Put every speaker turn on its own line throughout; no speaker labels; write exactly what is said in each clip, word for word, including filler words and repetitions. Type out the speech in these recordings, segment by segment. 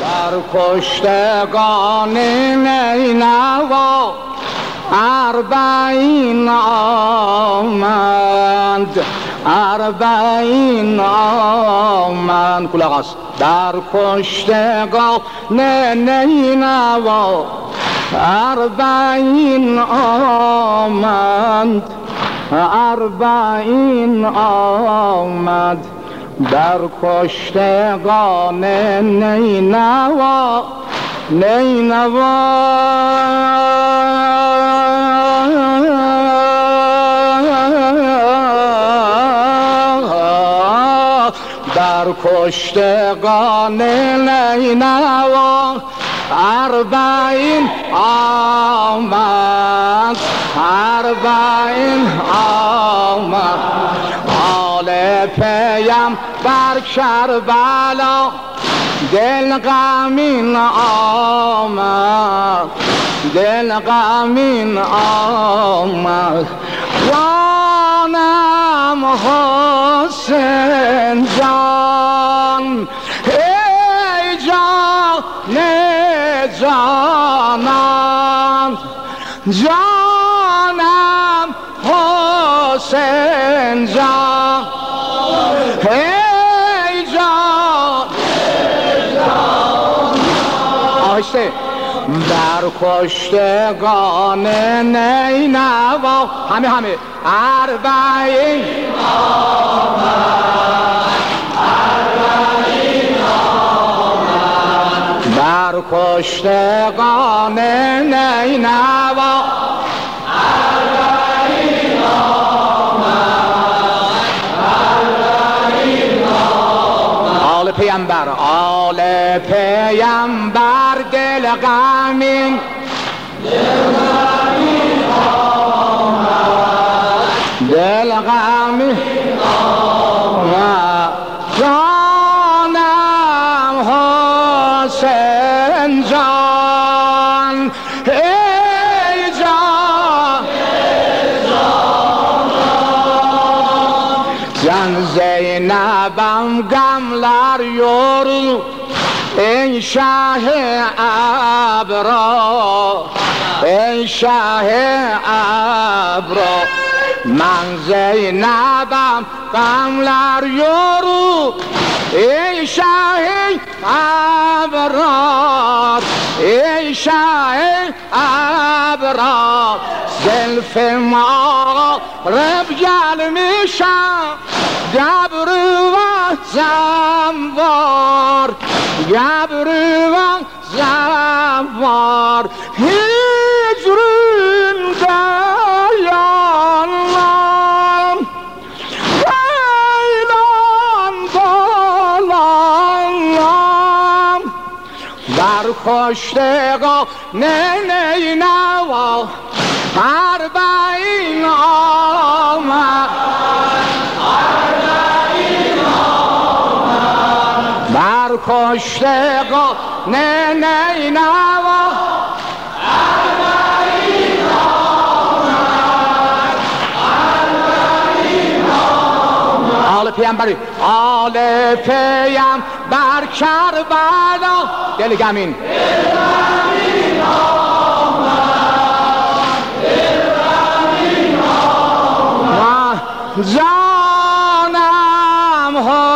بر کشتگان نینوا اربعین آمد، اربعین آمد. کل آغاز. در کشتگان نینوا اربعین آمد، اربعین آمد. در کشتگان نینوا نینوا در کشتگان نینوا اربعین آمد، اربعین آمد. آل پیم بر کربلا دل غمین آمد، دل غمین آمد. جانم حسین جان، ای جان جانان، جانم حسین جان، ای جان آهسته. در کشتگان نینوا همه همه اربعین آمد، اربعین آمد. در کشتگان نینوا اربعین آمد، اربعین آمد. آل پیامبر، آل پیامبر دل غمین، دل غمین آمد، دل غمین آمد. جانم حسین جان، ای جان جان. زینبم گملر یورو ای شه ابرا، ای شه ابرا. من زینبم قملر یورو ای شه ابرا، ای شه ابرا. زلف ما رب گل میشم گبرو و زنوار، گبرو و زنوار. هجرون دیانم بیلان دالانم. در کشتگان نینوا اربعین آمد، اربعین آمد. در کشتگان نینوا اربعین آمد، اربعین آمد. آل پیامبر، آل پیامبر کربلا دل غمین، دل غمین آمد، دل غمین آمد. جانم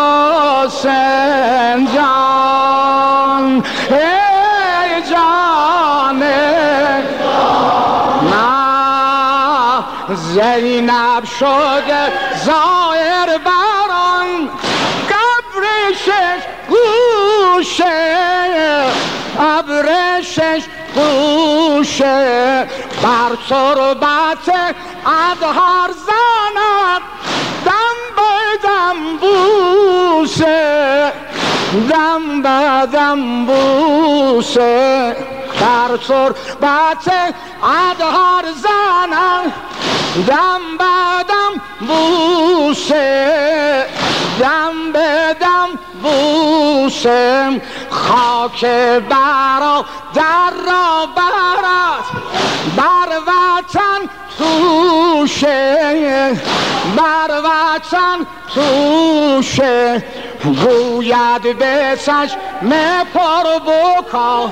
حسین جان، ای جان جان. زینب شده ظاهر بران قبرشش گوشه، قبرشش گوشه. بر تربت ادهار زند دم به دم بوسه، دم به دم بوسه. بر تربت ادهار زند دم به دم بوسه، دم به دم بوسه. خاک برا در را برد بر وطن توشه، بر وطن توشه. گوید به چشم پر بکا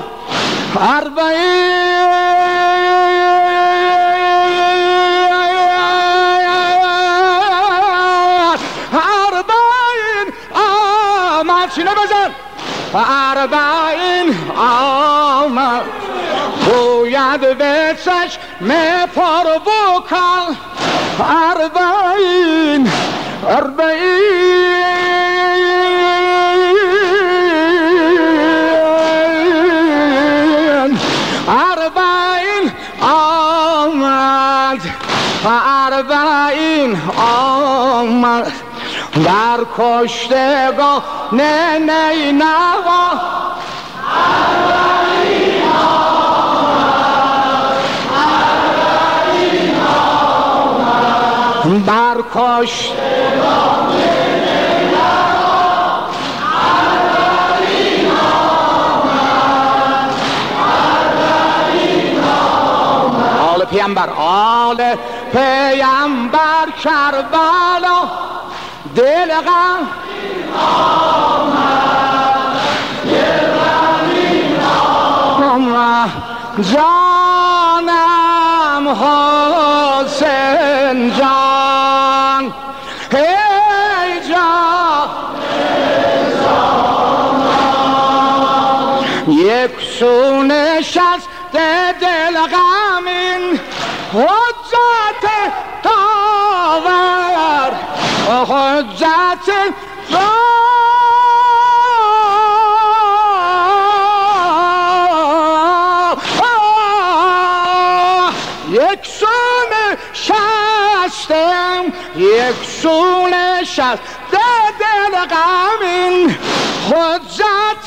اربعین آمد سینه بزن اربعین آمد گوید به چشم پر بکا اربعین اربعین اربعین آمد اربعین آمد در کشتگاه نه نه نوا اربعین آمد اربعین آمد در کشتگاه نه نه نوا اربعین آمد اربعین آمد آل پیامبر آل پیامبر کربلا دل غم آمد دل غمین آمد جانم حسین جان ای جان یک سو نشست دل غمین حجت داور حجت یک سو نشستم یک سو نشست دل غمین حجت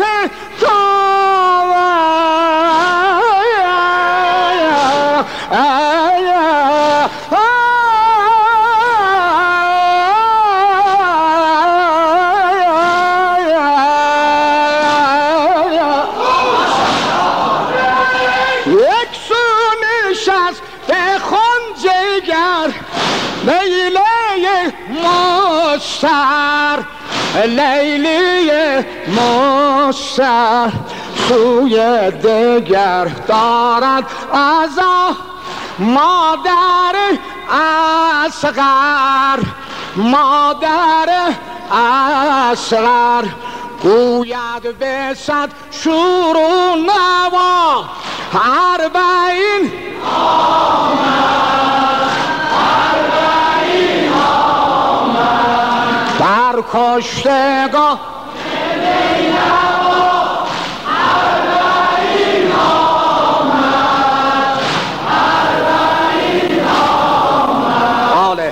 لیلی مستر سوی دگر دارد ازا مادر اصغر مادر اصغر گوید به صد شور و نوا اربعین آمد اربعین آمد در کشتگاه اربعین آمد اربعین آمد آله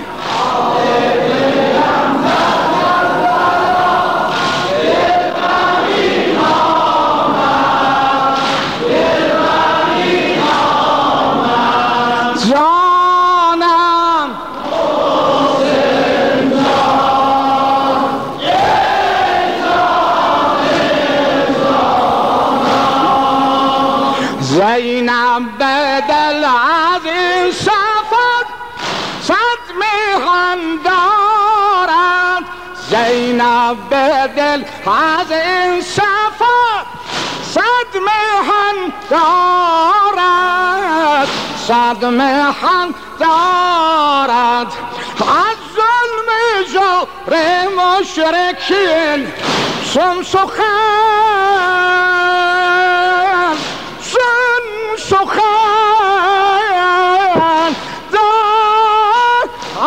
زینب به دل از این سفر صد میهن دارد زینب به دل از این سفر صد میهن دارد صد میهن دارد از ظلم جور مشرکین سن سخن سن سخن دارد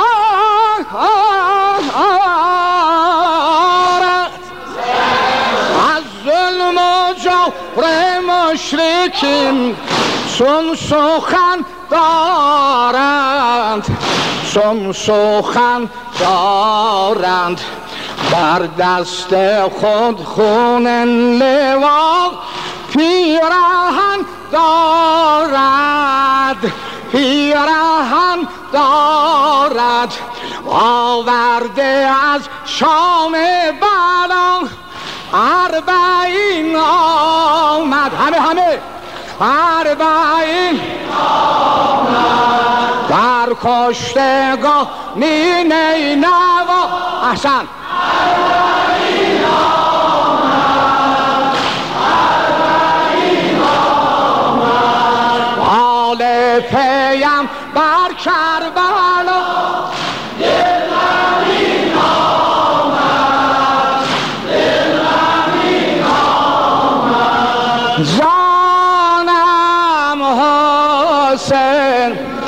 از ظلم جور مشرکین سن سخن دارند سن سخن دارند بر دست خود خون لوا پیراهن دارد پیراهن دارد آورده از شام بلا اربعین آمد همه همه اربعین آمد در کشتگاه نینی نوا احسن اربعین
پیم بر کربلا
دلم آمد دلم آمد
جانم حسین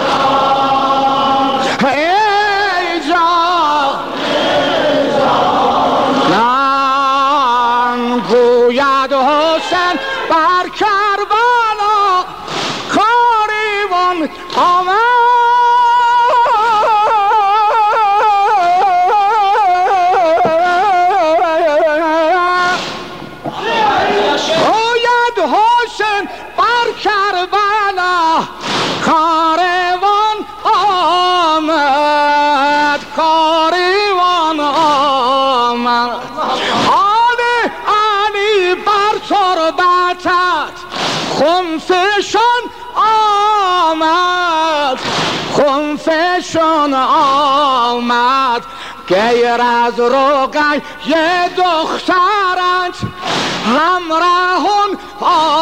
ای جان من گوید حسین بر کربلا کاریوان آمد گوید حسین بر کربلا کاروان آمد کاروان آمد آل علی بر تربتت خنفشان آمد خنفشان آمد غیر از رقیه دخترت همراهان